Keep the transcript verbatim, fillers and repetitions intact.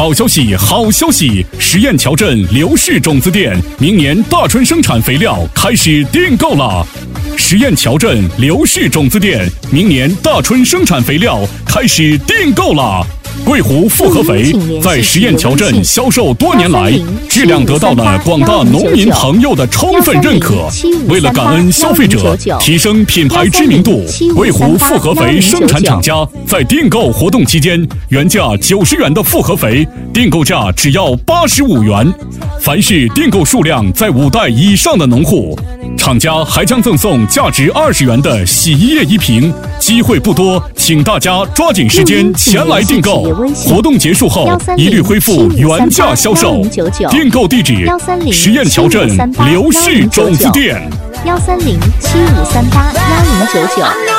好消息，好消息！实验桥镇刘氏种子店明年大春生产肥料开始订购了。实验桥镇刘氏种子店明年大春生产肥料开始订购了。桂湖复合肥在实验桥镇销售多年来，质量得到了广大农民朋友的充分认可。为了感恩消费者，提升品牌知名度，桂湖复合肥生产厂家在订购活动期间，原价九十元的复合肥订购价只要八十五元。凡是订购数量在五袋以上的农户，厂家还将赠送价值二十元的洗衣液一瓶。机会不多，请大家抓紧时间前来订购。活动结束后，一律恢复原价销售。订购地址：实验桥镇刘氏种子店。 幺三零七五三八幺零九九。